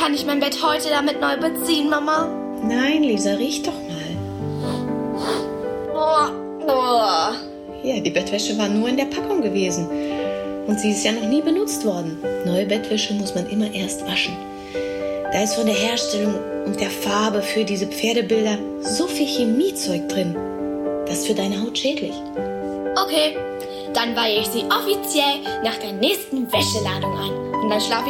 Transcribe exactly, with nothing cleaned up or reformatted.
Kann ich mein Bett heute damit neu beziehen, Mama? Nein, Lisa, riech doch mal. Oh, oh. Ja, die Bettwäsche war nur in der Packung gewesen. Und sie ist ja noch nie benutzt worden. Neue Bettwäsche muss man immer erst waschen. Da ist von der Herstellung und der Farbe für diese Pferdebilder so viel Chemiezeug drin. Das ist für deine Haut schädlich. Okay, dann weihe ich sie offiziell nach der nächsten Wäscheladung ein. Und dann schlafe